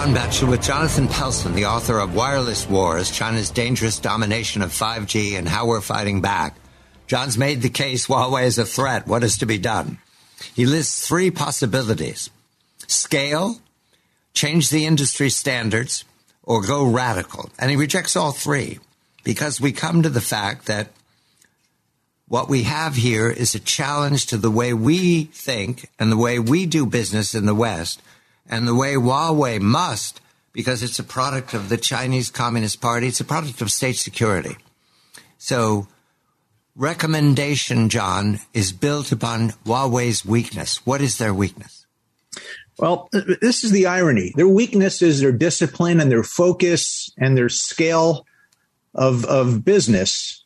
John Batchelor with Jonathan Pelson, the author of Wireless Wars, China's Dangerous Domination of 5G and How We're Fighting Back. John's made the case Huawei is a threat. What is to be done? He lists three possibilities: scale, change the industry standards, or go radical. And he rejects all three because we come to the fact that what we have here is a challenge to the way we think and the way we do business in the West and the way Huawei must, because it's a product of the Chinese Communist Party. It's a product of state security. So recommendation, John, is built upon Huawei's weakness. What is their weakness? Well, this is the irony. Their weakness is their discipline and their focus and their scale of business.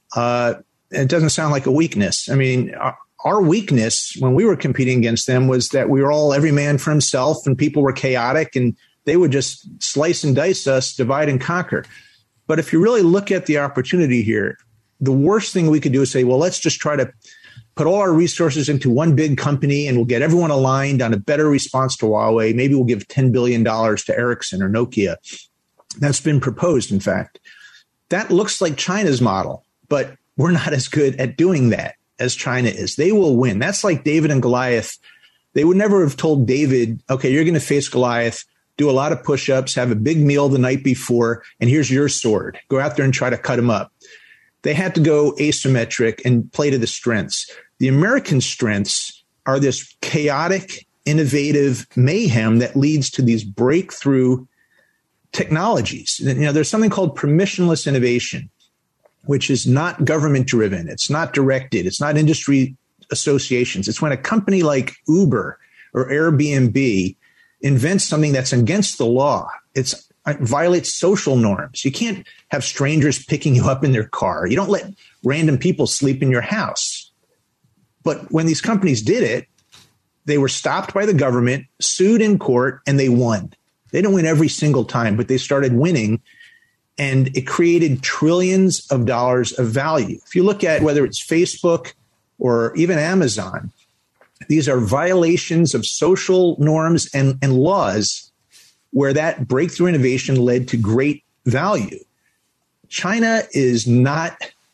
It doesn't sound like a weakness. I mean, our weakness when we were competing against them was that we were all every man for himself and people were chaotic and they would just slice and dice us, divide and conquer. But if you really look at the opportunity here, the worst thing we could do is say, well, let's just try to put all our resources into one big company and we'll get everyone aligned on a better response to Huawei. Maybe we'll give $10 billion to Ericsson or Nokia. That's been proposed, in fact. That looks like China's model, but we're not as good at doing that as China is. They will win. That's like David and Goliath. They would never have told David, okay, you're going to face Goliath, do a lot of push-ups, have a big meal the night before, and here's your sword. Go out there and try to cut him up. They had to go asymmetric and play to the strengths. The American strengths are this chaotic, innovative mayhem that leads to these breakthrough technologies. You know, there's something called permissionless innovation, which is not government driven. It's not directed. It's not industry associations. It's when a company like Uber or Airbnb invents something that's against the law. It violates social norms. You can't have strangers picking you up in their car. You don't let random people sleep in your house. But when these companies did it, they were stopped by the government, sued in court, and they won. They didn't win every single time, but they started winning. And it created trillions of dollars of value. If you look at whether it's Facebook or even Amazon, these are violations of social norms and laws where that breakthrough innovation led to great value. China is not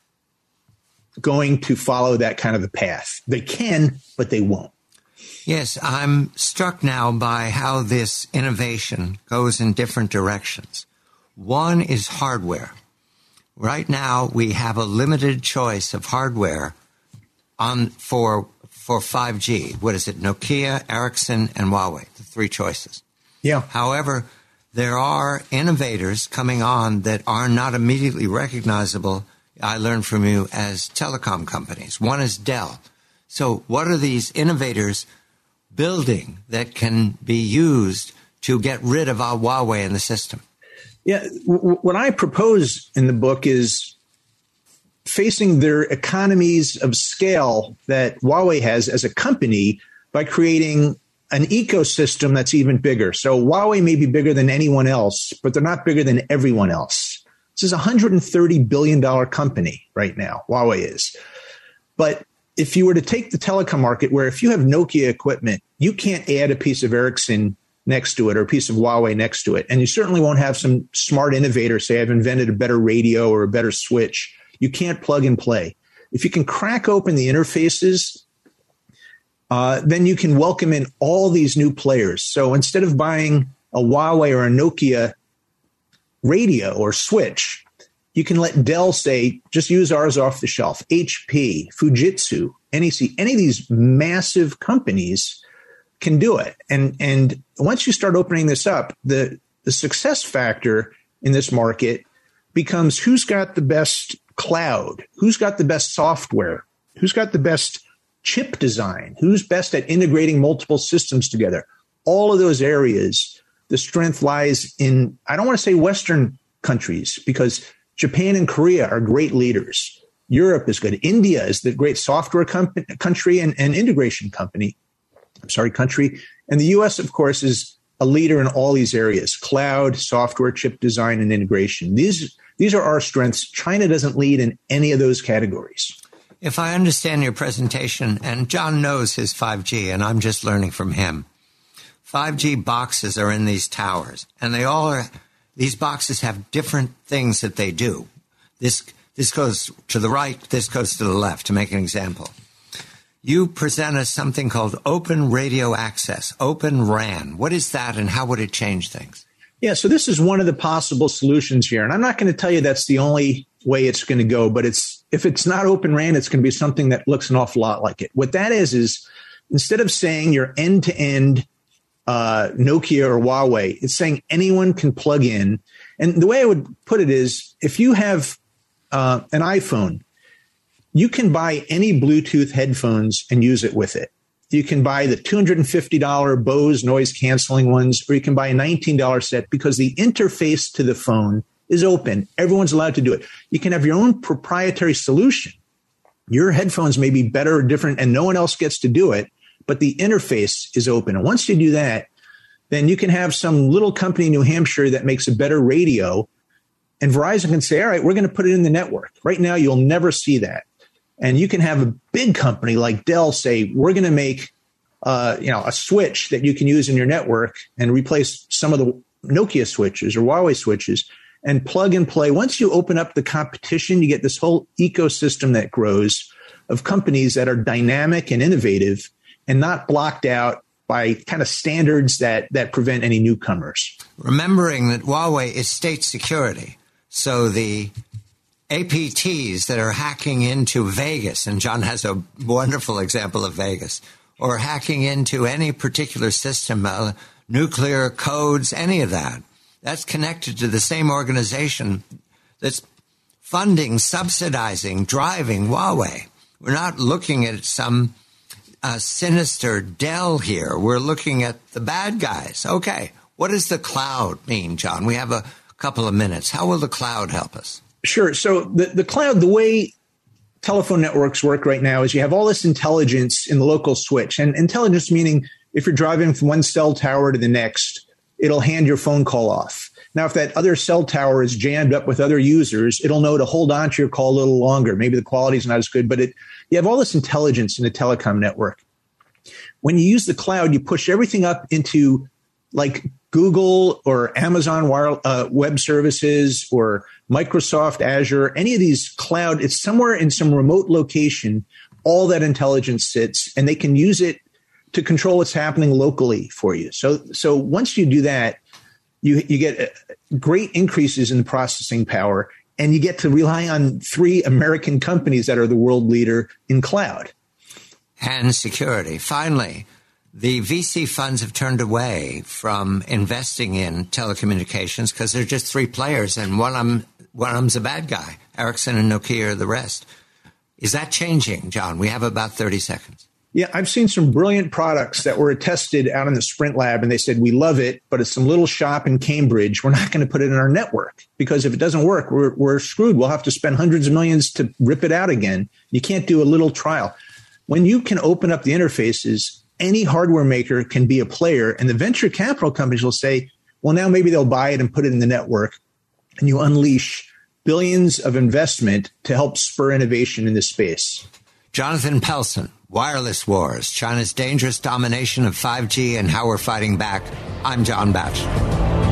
going to follow that kind of a path. They can, but they won't. Yes, I'm struck now by how this innovation goes in different directions. One is hardware. Right now, we have a limited choice of hardware for 5G. What is it? Nokia, Ericsson, and Huawei, the three choices. Yeah. However, there are innovators coming on that are not immediately recognizable, I learned from you, as telecom companies. One is Dell. So what are these innovators building that can be used to get rid of our Huawei in the system? Yeah, what I propose in the book is facing their economies of scale that Huawei has as a company by creating an ecosystem that's even bigger. So Huawei may be bigger than anyone else, but they're not bigger than everyone else. This is a $130 billion company right now, Huawei is. But if you were to take the telecom market, where if you have Nokia equipment, you can't add a piece of Ericsson next to it or a piece of Huawei next to it. And you certainly won't have some smart innovator say, I've invented a better radio or a better switch. You can't plug and play. If you can crack open the interfaces, then you can welcome in all these new players. So instead of buying a Huawei or a Nokia radio or switch, you can let Dell say, just use ours off the shelf. HP, Fujitsu, NEC, any of these massive companies can do it. And once you start opening this up, the success factor in this market becomes who's got the best cloud, who's got the best software, who's got the best chip design, who's best at integrating multiple systems together. All of those areas, the strength lies in, I don't want to say Western countries, because Japan and Korea are great leaders. Europe is good. India is the great software country and integration country. And the U.S., of course, is a leader in all these areas: cloud, software, chip design, and integration. These are our strengths. China doesn't lead in any of those categories. If I understand your presentation, and John knows his 5G, and I'm just learning from him, 5G boxes are in these towers, and these boxes have different things that they do. This goes to the right, this goes to the left, to make an example. You present us something called Open Radio Access, Open RAN. What is that, and how would it change things? Yeah, so this is one of the possible solutions here. And I'm not going to tell you that's the only way it's going to go, but if it's not Open RAN, it's going to be something that looks an awful lot like it. What that is instead of saying you're end-to-end Nokia or Huawei, it's saying anyone can plug in. And the way I would put it is, if you have an iPhone, you can buy any Bluetooth headphones and use it with it. You can buy the $250 Bose noise canceling ones, or you can buy a $19 set, because the interface to the phone is open. Everyone's allowed to do it. You can have your own proprietary solution. Your headphones may be better or different, and no one else gets to do it, but the interface is open. And once you do that, then you can have some little company in New Hampshire that makes a better radio, and Verizon can say, all right, we're going to put it in the network. Right now, you'll never see that. And you can have a big company like Dell say, we're going to make a switch that you can use in your network and replace some of the Nokia switches or Huawei switches and plug and play. Once you open up the competition, you get this whole ecosystem that grows of companies that are dynamic and innovative and not blocked out by kind of standards that prevent any newcomers. Remembering that Huawei is state security. So the APTs that are hacking into Vegas, and John has a wonderful example of Vegas, or hacking into any particular system, nuclear codes, any of that, that's connected to the same organization that's funding, subsidizing, driving Huawei. We're not looking at some sinister Dell here. We're looking at the bad guys. Okay, what does the cloud mean, John? We have a couple of minutes. How will the cloud help us? Sure. So the cloud, the way telephone networks work right now is you have all this intelligence in the local switch. And intelligence meaning if you're driving from one cell tower to the next, it'll hand your phone call off. Now, if that other cell tower is jammed up with other users, it'll know to hold on to your call a little longer. Maybe the quality's not as good, but you have all this intelligence in a telecom network. When you use the cloud, you push everything up into like Google or Amazon Web Services or Microsoft Azure, any of these cloud, it's somewhere in some remote location, all that intelligence sits, and they can use it to control what's happening locally for you. So once you do that, you get great increases in the processing power, and you get to rely on 3 American companies that are the world leader in cloud. And security. Finally, the VC funds have turned away from investing in telecommunications because there are just 3 players, and one of them's a bad guy. Ericsson and Nokia are the rest. Is that changing, John? We have about 30 seconds. Yeah, I've seen some brilliant products that were tested out in the Sprint lab, and they said, we love it, but it's some little shop in Cambridge. We're not going to put it in our network because if it doesn't work, we're screwed. We'll have to spend hundreds of millions to rip it out again. You can't do a little trial. When you can open up the interfaces, any hardware maker can be a player, and the venture capital companies will say, well, now maybe they'll buy it and put it in the network, and you unleash billions of investment to help spur innovation in this space. Jonathan Pelson, Wireless Wars, China's Dangerous Domination of 5G and How We're Fighting Back. I'm John Batchelor.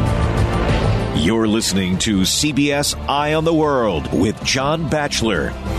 You're listening to CBS Eye on the World with John Batchelor.